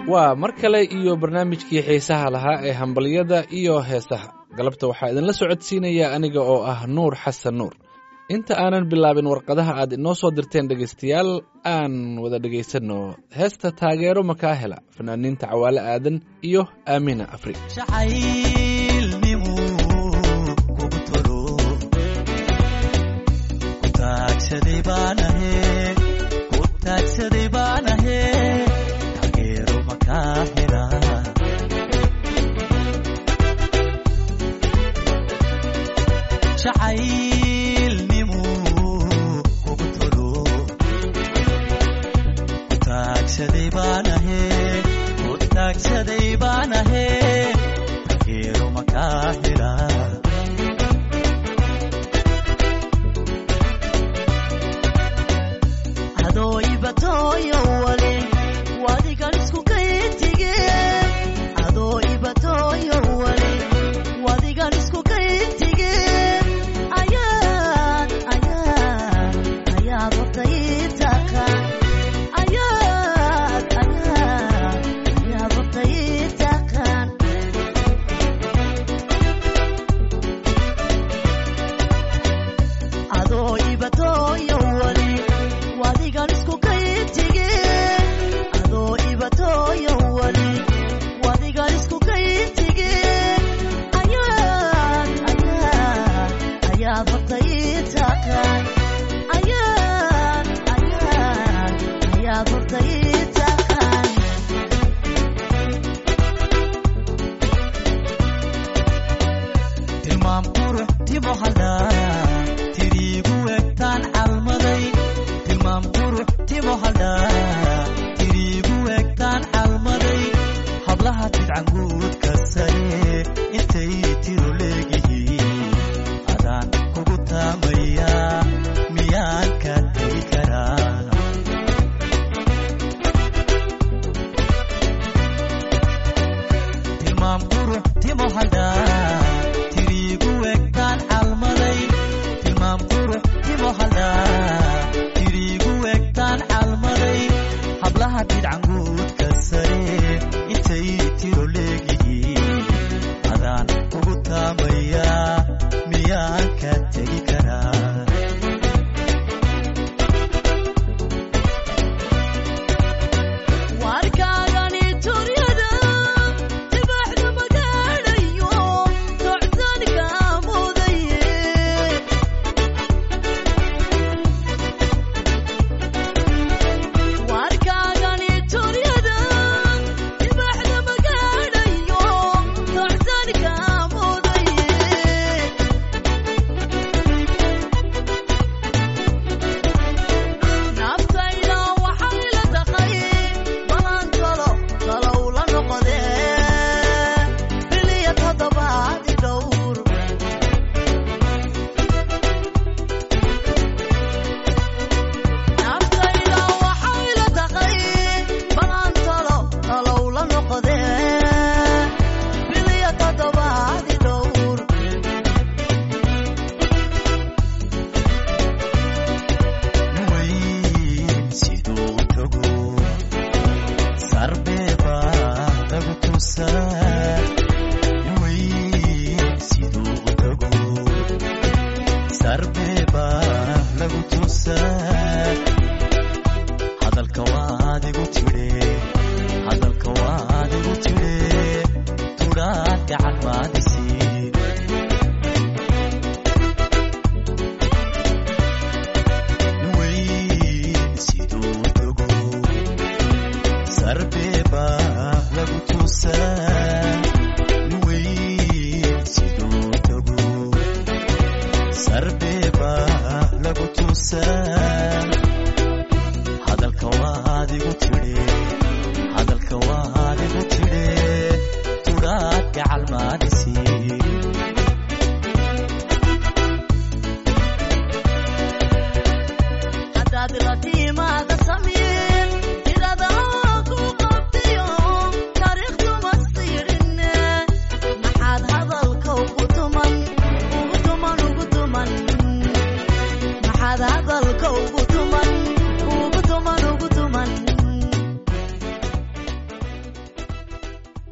waa mar kale iyo barnaamijkii xiisaha lahaa ee hambalyada iyo heesaha. galabta waxaa idinla socodsiinaya aniga oo ah Nuur Xasan Nuur. inta aanan bilaabin warqadaha aad inoo soo dirteen dhegaystayaal, aan wada dhagaysano heesta taageero makaa hela fanaaniinta Cawaale Aadan iyo Aamina Afri.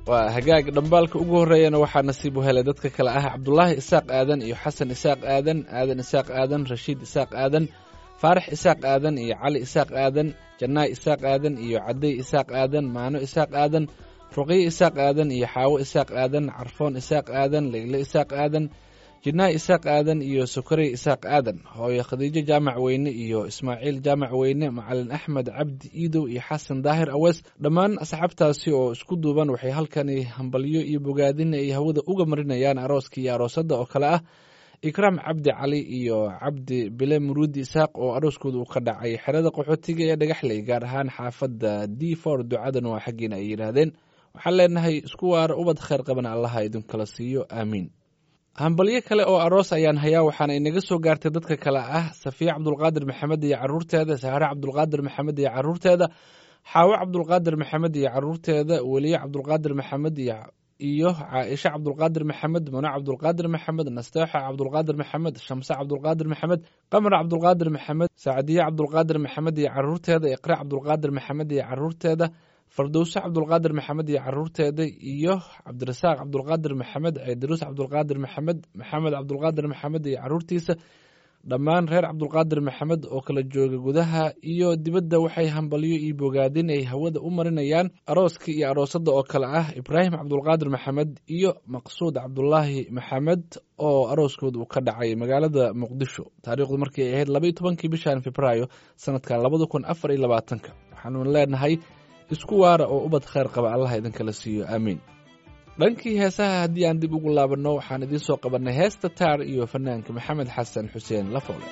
waa hagaag dhambaalka ugu horreeyana waxaa nasiib u helay dadka kale ah cabdulaahi isaaq aadan iyo xasan isaaq aadan aadan isaaq aadan rashiid isaaq aadan faarax isaaq aadan iyo cali isaaq aadan jannaay isaaq aadan iyo cadday isaaq aadan maano isaaq aadan ruqiye isaaq aadan iyo xaawo isaaq aadan carfoon isaaq aadan leyle isaaq aadan jinnaay isaaq aadan iyo sokorey isaaq aadan hooyo khadiijo jaamac weyne iyo ismaaciil jaamac weyne macalin axmed cabdi iidow iyo xasan daahir awees dhammaan asxaabtaasi oo isku duuban waxay halkani hambalyo iyo bogaadin ay hawada uga marinayaan arooska iyo aroosadda oo kale ah ikraam cabdi cali iyo cabdi bile muruudi isaaq oo arooskooda uu ka dhacay xerada qaxootiga ee dhagaxley gaar ahaan xaafadda d for ducadan waa xaggiina ay yidhaahdeen waxaan leenahay isku waara ubad khayr qabana allaha idinkala siiyo aamiin hambalyo kale oo aroos ayaan hayaa waxaana inaga soo gaartay dadka kale ah safiya cabdulqaadir maxamed iyo caruurteeda sahre cabdulqaadir maxamed iyo caruurteeda xaawo cabdulqaadir maxamed iyo caruurteeda weliye cabdulqaadir maxamed iyo caaisha cabdulqaadir maxamed mano cabdulqaadir maxamed nasteexa cabdulqaadir maxamed shamse cabdulqaadir maxamed qamar cabdulqaadir maxamed sacdiye cabdulqaadir maxamed iyo caruurteeda iqra cabdulqaadir maxamed iyo caruurteeda fardowse cabdulqaadir maxamed iyo caruurteeda iyo cabdirasaaq cabdulqaadir maxamed ciidiruus cabdulqaadir maxamed maxamed cabdulqaadir maxamed iyo caruurtiisa dhammaan reer cabdulqaadir maxamed oo kala jooga gudaha iyo dibadda waxay hambalyo iyo bogaadin ay hawada u marinayaan arooska iyo aroosadda oo kale ah ibraahim cabdulqaadir maxamed iyo maqsuud cabdulaahi maxamed oo arooskooda uu ka dhacay magaalada muqdisho taariikhdu markii ay ahayd 12 bishan febraayo sanadkan 2024 waxaanu leenahay isku waara oo ubad khayr qaba allah idinkala siiyo aamiin dhankii heesaha haddii aan dib ugu laabanno waxaan idiin soo qabannay heesta taar iyo fanaanka maxamed xasan xuseen lafoole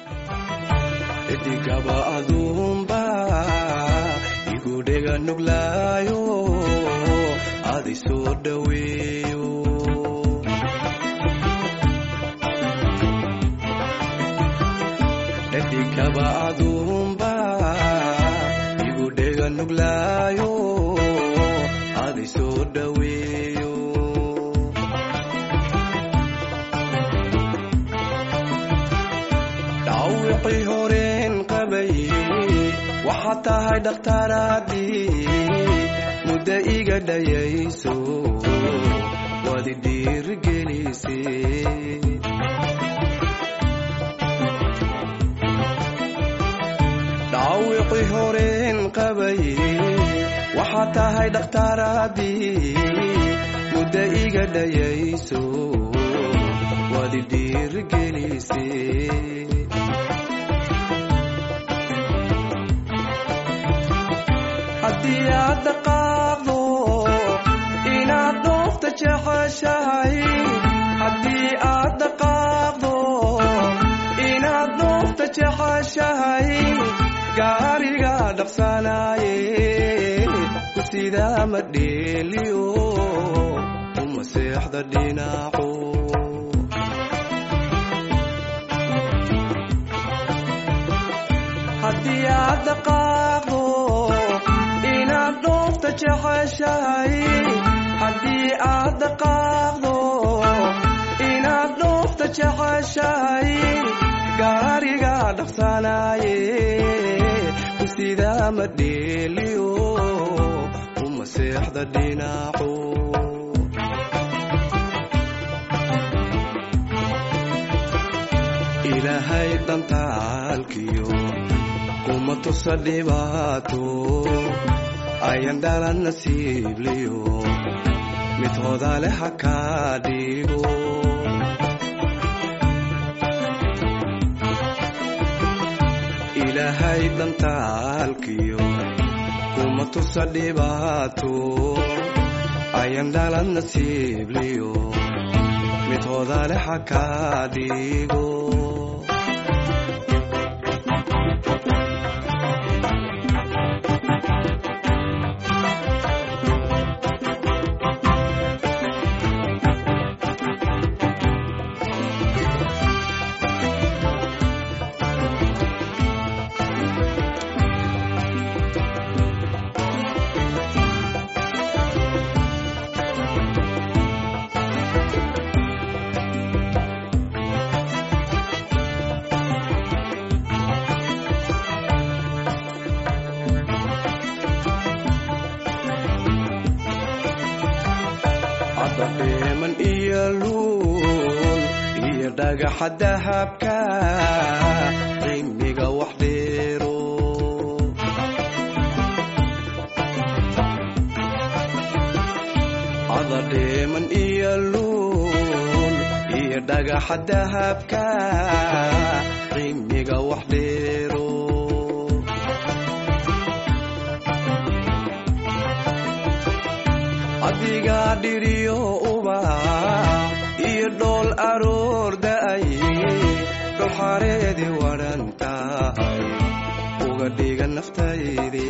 edigaba aduunba igu dhega nuglaayo adi soo dhaweeyo edigaba aduunba igu dhega nuglaayo adi soo dhaweeyo dhawqii horeen qabay waxaad tahay dhakhtaaraadii muddo iga dhayayso waad i dhiirigelisay dhawqii horeen qabay waxaad tahay dhakhtaaraadii muddo iga dhayayso waad i dhiirigelisay haddii aad dhaqaaqdo inaad dhoofta jeceshahay haddii aad dhaqaaqdo inaad dhoofta jeceshahay gaariga dhaqsanaaye ku sidaa ma dheeliyo uma seexda dhinaco haddii aad dhaqaaqdo inaad dhoofta jeceshahay haddii aad dhaqaaqdo inaad dhoofta jeceshahay gaariga dhaqsanaaye ku sidaa ma dheeliyo uma seexda dhinaco ilaahay dhantaalkiyo kuma tusa dhibaato ayan dhalan nasiibliyo mid hooda leh ha kaa dhigo ilaahay dhantaalkiyo kuma tusa dhibaato ayan dhalan nasiibliyo mid hooda leh ha kaa dhigo adadheeman iyo luul iyo dhagaxa dahabka qiimiga wax dheero adadheeman iyo luul iyo dhagaxa dahabka qiimiga wax dheero adiga dhiriyo ubax iyo dhool aroor da'ay dhulxareedii wadhan tahay uga dhiga naftayde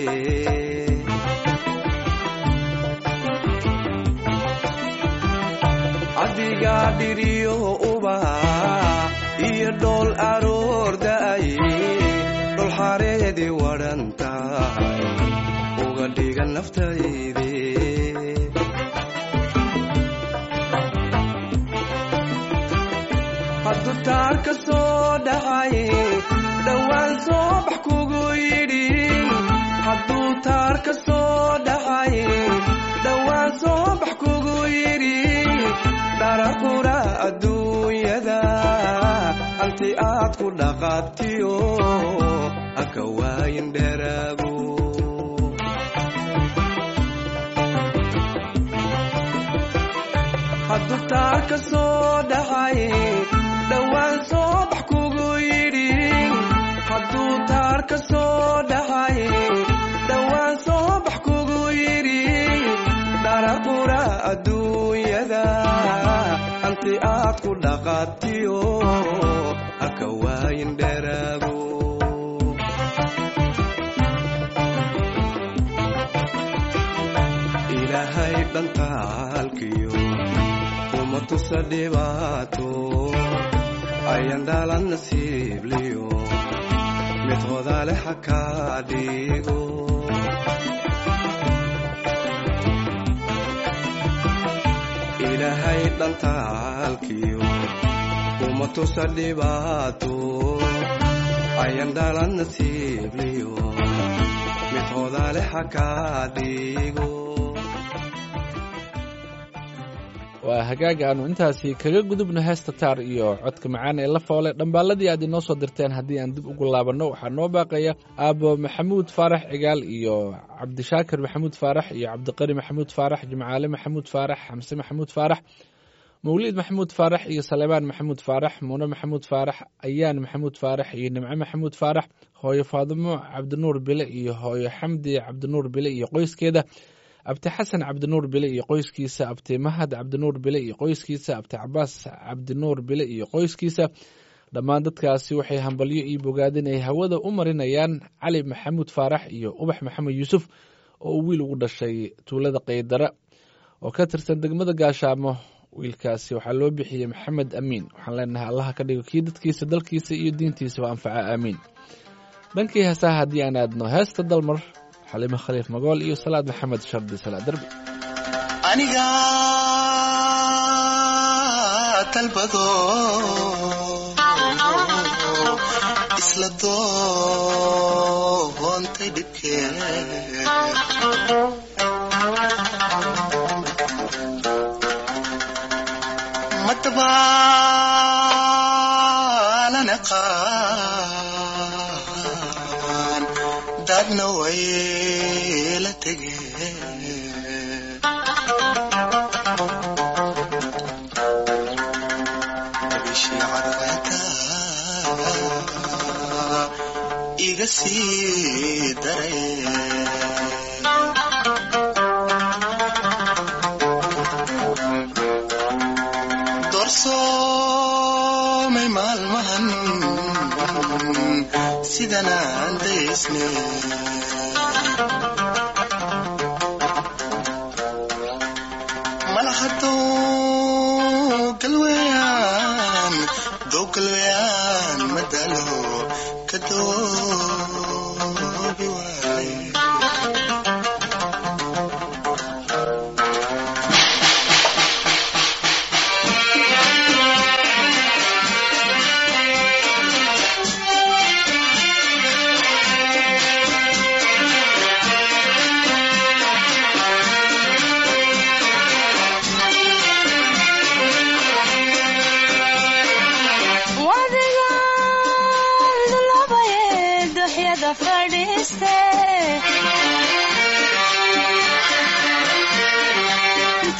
adiga dhiriyo ubax iyo dhool aroor da'ay dhulxareedii wadhan tahay uga dhiga naftayde hadduu taar ka soo dhacay dhowaan soo bax kugu yidhi hadduu taar ka soo dhacay dhowaan soo bax kugu yidhi dharaqura adduunyada hanti aad ku dhaqaatiyo haka waayin dheraago hadduu taar ka soo dhacay dhowaan soo bax kugu yidhi hadduu taar ka soo dhacay dhowaan soo bax kugu yidhi dharaqura adduunyada hanti aad ku dhaqaatiyo haka waayin dheraago ilaahay dhantaalkiyo kuma tusa dhibaato ayan dhalan nasiibliyo mid hodaale ha kaa dhigo ilaahay dhantaalkiyo kuma tusa dhibaato ayan dhalan nasiibliyo mid hodaale ha kaa dhigo waa hagaaga aanu intaasi kaga gudubno heesta taar iyo codka macaan ee la foole dhambaaladii aad inoo soo dirteen haddii aan dib ugu laabanno waxaa noo baaqaya aabo maxamuud faarax cigaal iyo cabdishaakir maxamuud faarax iyo cabdiqari maxamuud faarax jimcaale maxamuud faarax xamse maxamuud faarax mawliid maxamuud faarax iyo saleebaan maxamuud faarax muune maxamuud faarax ayaan maxamuud faarax iyo nimco maxamuud faarax hooyo faadimo cabdinuur bile iyo hooyo xamdi cabdinuur bile iyo qoyskeeda abti xasan cabdinuur bile iyo qoyskiisa abti mahad cabdinuur bile iyo qoyskiisa abti cabaas cabdinuur bile iyo qoyskiisa dhammaan dadkaasi waxay hambalyo iyo bogaadin ay hawada u marinayaan cali maxamuud faarax iyo ubax maxamed yuusuf oo uu wiil ugu dhashay tuulada qaydara oo ka tirsan degmada gaashaamo wiilkaasi waxaa loo bixiyey maxamed amiin waxaan leenahay allaha ka dhigo kii dadkiisa dalkiisa iyo diintiisaba anfaca aamiin dhankii heesaha haddii aan aadno heesta dalmar xalimo khaliif magool iyo salaad maxamed shardi salaad derbi aniga talbado isla doontay dhibkee matbaalana qaan dadna way la tegeen bishii cadceeda iga sii dareen doorsoomay maalmahan sidanaan daysne malahadow galweyaan madalo ka doobi waaye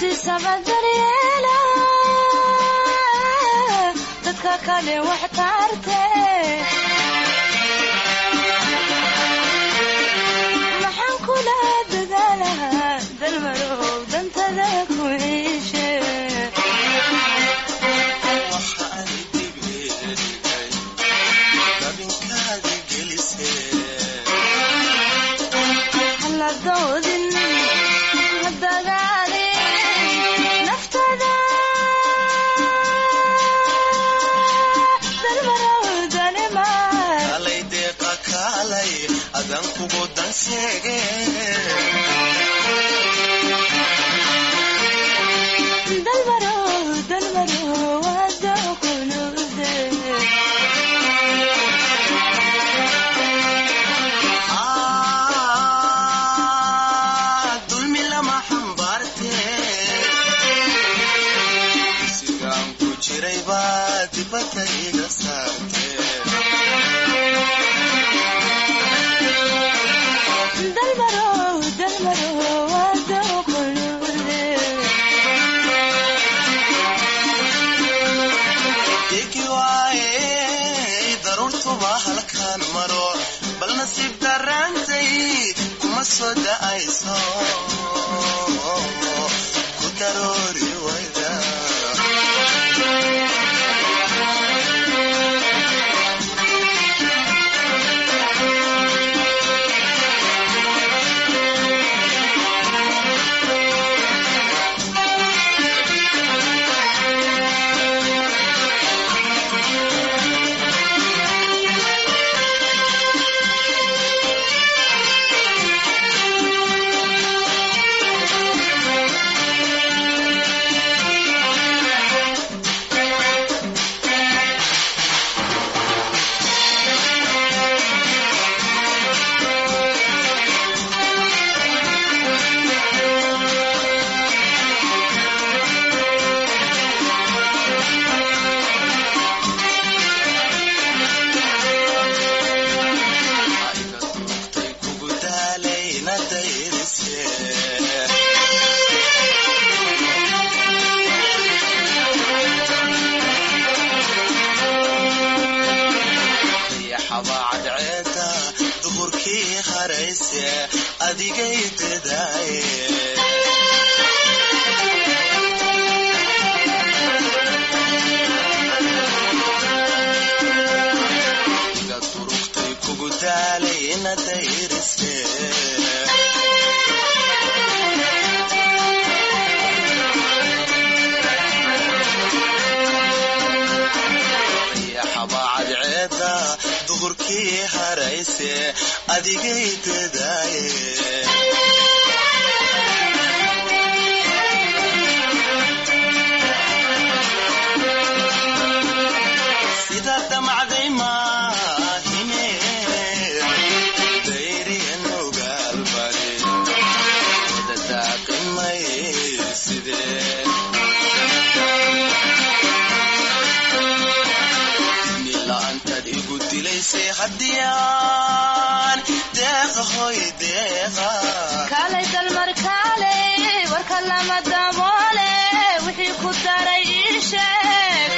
naftiisaba daryeela dadka kale wax taarte maxaan kula dadaalahaa dalmarow dantada ku heshe doodin dagaalin naftada dalmarow danimaan kalay deeqa kaalay adan kugu danseege dalmarow wada kunude dibadayga saarte dalmarow wada kunude degi waaye daruurtuba halkaan maro bal nasiib daraantay kuma soo da'ayso ku daroori wayda adigay dadaaye iga durugtay kugu daalay ina dayrise xabaacad ceeda duhurkii harayse adigay dadaaye sida damacday maahine dayriyan ogaalbari dadaaqimay sidee nilaantad igu dilaysay haddiyaan deeqa hoy deeqa kaalay dalmar kaalay warka lama daboole wixii ku daray ii sheeg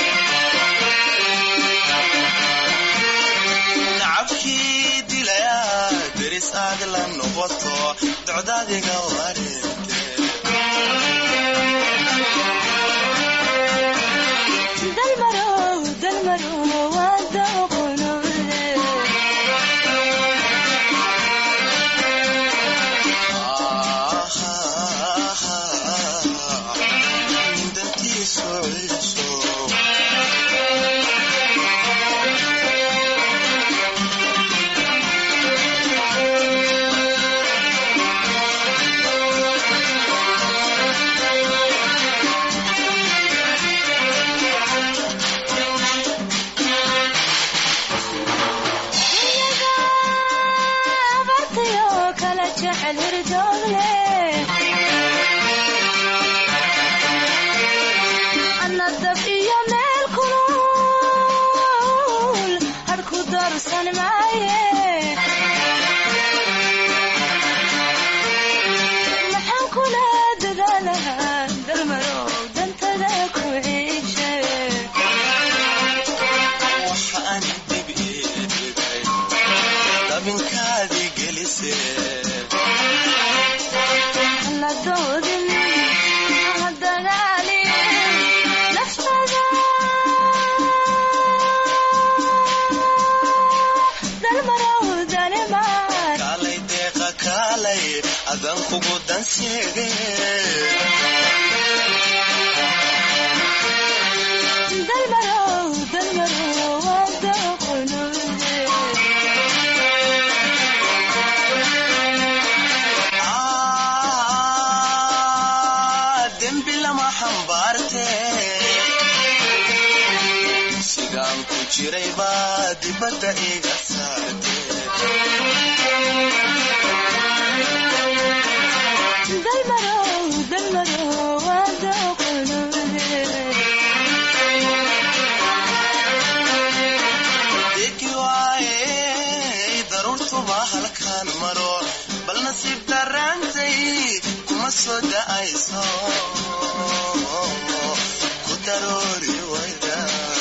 nacabkii dilaya deris aad la noqoto docdaadiga warinte dalmarow wada kunude dantiisu ciiso kugu danseege dembi lama xambaarte sidaan ku jiray baa dibadda iga saarte halkaan maro bal nasiib darantay kuma soo da'ayso ku daroori wayda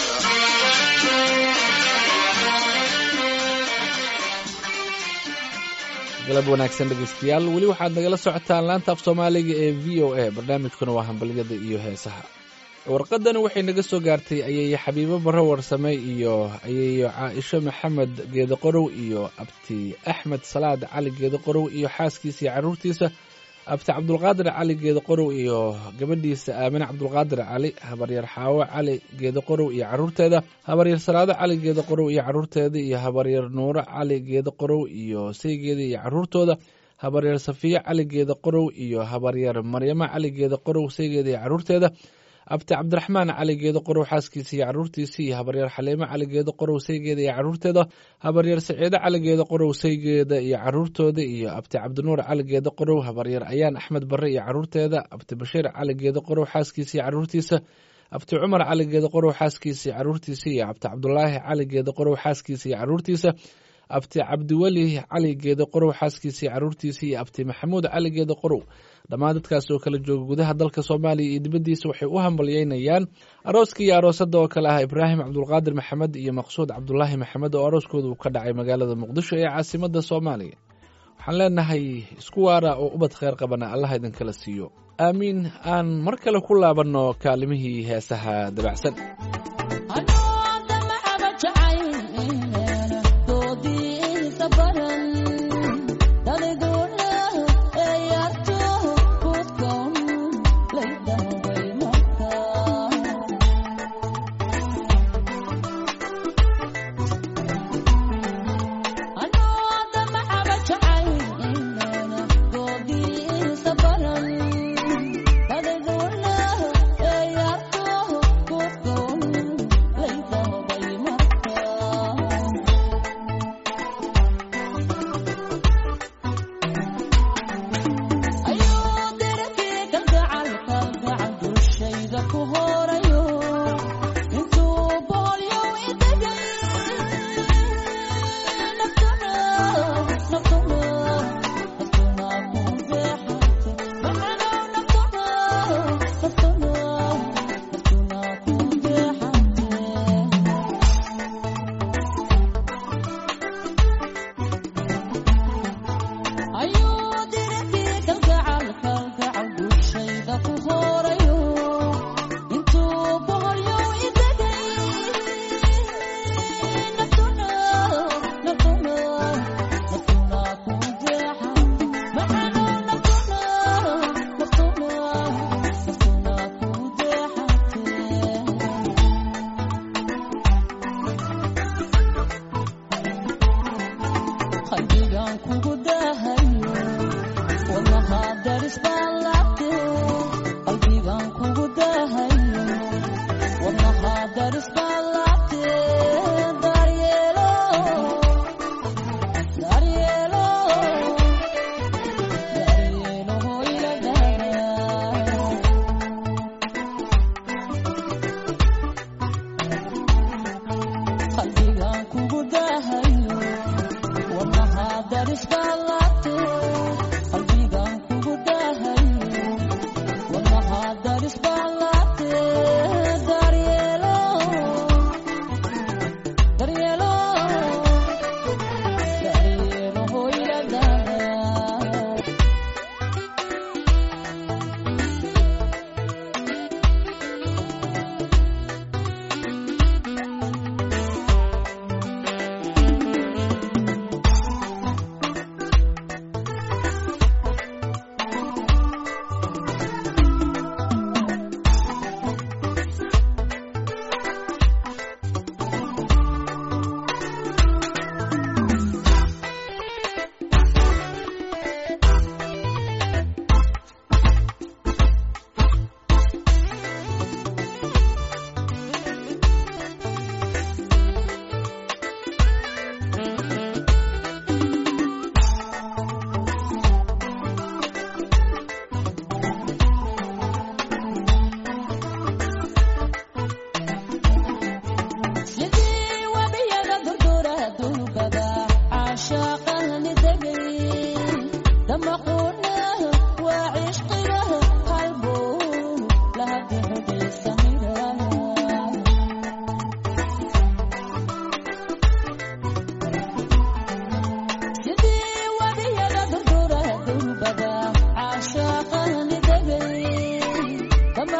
galab wanaagsan dhegeystayaal weli waxaad nagala socotaan laanta af soomaaliga ee VOA barnaamijkuna waa hambalyada iyo heesaha warqadani waxay naga soo gaartay ayeeyo xabiibo barre warsame iyo ayeeyo caaisho maxamed geedo qorow iyo abti axmed salaad cali geedo qorow iyo xaaskiisa iyo carruurtiisa abti cabdulqaadir cali geedo qorow iyo gabadhiisa aamine cabdulqaadir cali habaryar xaawo cali geedo qorow iyo carruurteeda habaryar salaado cali geedo qorow iyo carruurteeda iyo habaryar nuuro cali geedo qorow iyo saygeeda iyo carruurtooda habaryar safiyo cali geedo qorow iyo habaryar maryamo cali geedo qorow saygeeda iyo carruurteeda abti cabdiraxmaan cali geedo qorow xaaskiisa iyo carruurtiisa iyo habaryar xaliimo cali geedo qorow saygeeda iyo carruurteeda habaryar saciide cali geedo qorow saygeeda iyo carruurtooda iyo abti cabdinuur cali geedo qorow habaryar ayaan axmed barre iyo carruurteeda abti bashiir cali geedo qorow xaaskiisa iyo carruurtiisa abti cumar cali geedo qorow xaaskiisa iyo carruurtiisa iyo abti cabdulaahi cali geedo qorow xaaskiisa iyo carruurtiisa abti cabdiweli cali geedo qorow xaaskiisa iyo carruurtiisa iyo abti maxamuud cali geedo qorow dhammaan dadkaas oo kala jooga gudaha dalka soomaaliya iyo dibaddiisa waxay u hambalyeynayaan arooska iyo aroosadda oo kale ah ibraahim cabdulqaadir maxamed iyo maqsuud cabdulaahi maxamed oo arooskooda uu ka dhacay magaalada muqdisho ee caasimadda soomaaliya waxaan leenahay isku waara oo ubad kheyr qabana allah idinkala siiyo aamiin aan mar kale ku laabanno kaalimihii heesaha dabacsan Go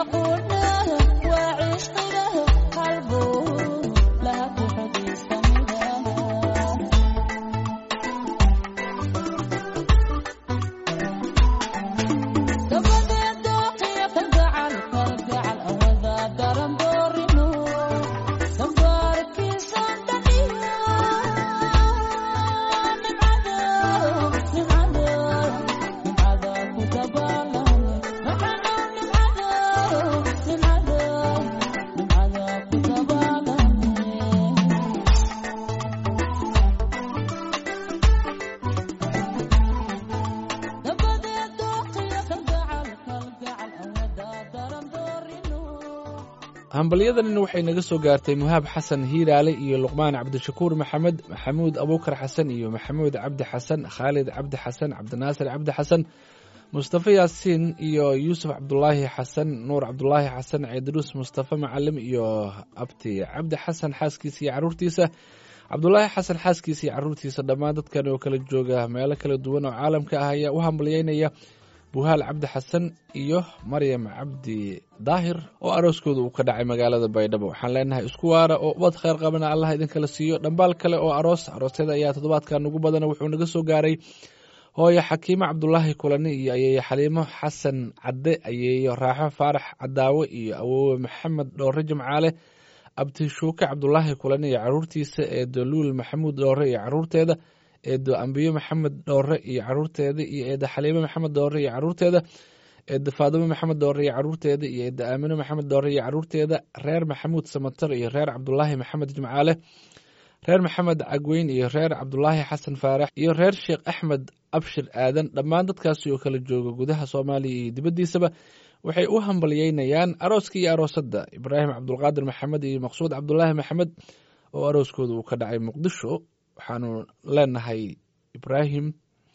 hambalyadanina waxay naga soo gaartay muhaab xasan hiiraale iyo luqmaan cabdishakuur maxamed maxamuud abuukar xasan iyo maxamuud cabdi xasan khaalid cabdi xasan cabdinaasir cabdi xasan mustafa yaasiin iyo yuusuf cabdulaahi xasan nuur cabdulaahi xasan ciidruus mustafa macalim iyo abti cabdi xasan xaaskiisa iyo caruurtiisa cabdulaahi xasan xaaskiisa iyo caruurtiisa dhammaan dadkan oo kala jooga meelo kala duwan oo caalamka ah ayaa u hambalyeynaya buhaal cabdi xasan iyo maryam cabdi daahir oo arooskooda uu ka dhacay magaalada baydhabo. waxaan leenahay isku waara oo ubad kheyr qabana allah idinkala siiyo. dhambaal kale oo aroosyada ayaa toddobaadkan ugu badana wuxuu naga soo gaaray hooyo xakiimo cabdulaahi kulani iyo ayeeyo xaliimo xasan cadde, ayeeyo raaxo faarax cadaawe iyo awoowe maxamed dhoore jimcaale, abti shuuke cabdulaahi kulani iyo caruurtiisa, eedo luul maxamuud dhoore iyo caruurteeda, eedo ambiyo maxamed dhoore iyo caruurteeda iyo eedo xaliimo maxamed dhoore iyo caruurteeda, eedo faadimo maxamed dhoore iyo caruurteeda iyo eedo aamino maxamed dhoore iyo caruurteeda, reer maxamuud samatar iyo reer cabdulaahi maxamed jimcaale, reer maxamed cagweyn iyo reer cabdulaahi xasan faarax iyo reer sheekh axmed abshir aadan. dhammaan dadkaasi oo kala jooga gudaha soomaaliya iyo dibaddiisaba waxay u hambalyeynayaan arooska iyo aroosadda ibraahim cabdulqaadir maxamed iyo maqsuud cabdulaahi maxamed oo arooskooda uu ka dhacay muqdisho. waxaanu leenahay ibraahim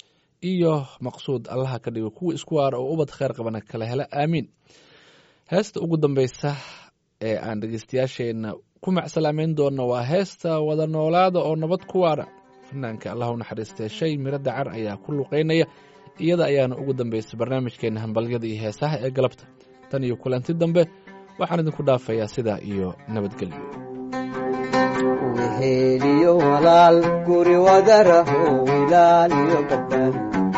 iyo maqsuud allaha ka dhigo kuwa isku waara oo ubad kheyr qabana kala hela aamiin. heesta ugu dambeysa ee aan dhegeystayaasheenna ku macsalaameyn doona waa heesta wada noolaada oo nabad ku waara. fanaanka allah u naxariistee shay miro dacar ayaa ku luqeynaya, iyada ayaana ugu dambeysay barnaamijkeena hambalyada iyo heesaha ee galabta. tan iyo kulanti dambe waxaan idinku dhaafayaa sidaa iyo nabadgelyo. weheliyo walaal guri wadaraho wilaaliyo gabdhan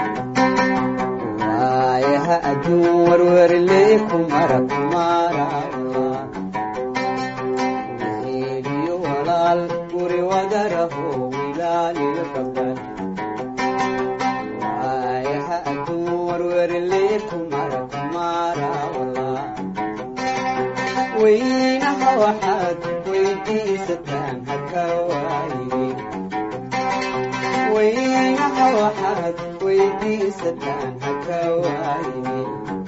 waayaha adduun warwerley ku mara kumaara weheliyo walaal guri wadaraho wilaaliyo gabdhan waayaha adduun warwerley ku mara kumaara weynaha waxaad weydiisataan haka waayin weynaha waxaad weydiisataan haka waayin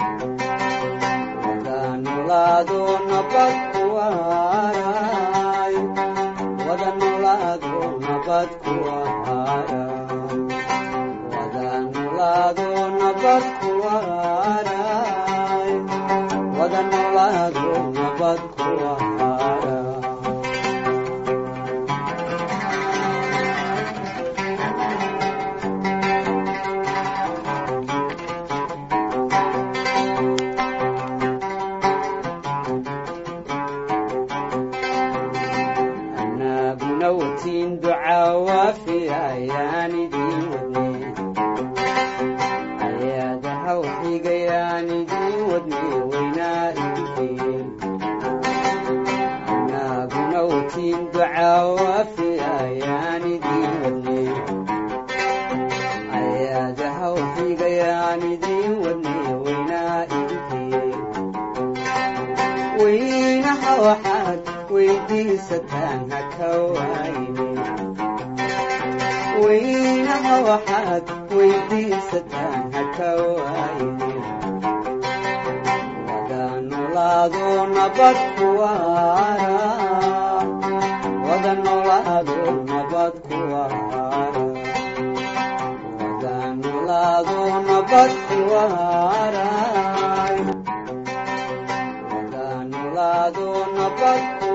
wada nolaado nabad ku waaraay wada nolaado nabad ku waaraay wada nolaado nabad ku waaraay wada nolaado nabad ku waaraay دعاء وافي عياني دي ودني عيادها وحيق عياني دي ودني وينائي أنا بنوتين دعاء وافي عياني دي ودني عيادها وحيق عياني دي ودني وينائي وينها وحاد weydiisataan haka waaynin weynaha waxaad weydiisataan haka waaynin wada nolaado nabad ku waara wada nolaado nabad ku waara wada nolaado nabad ku waara wada nolaado nabad ku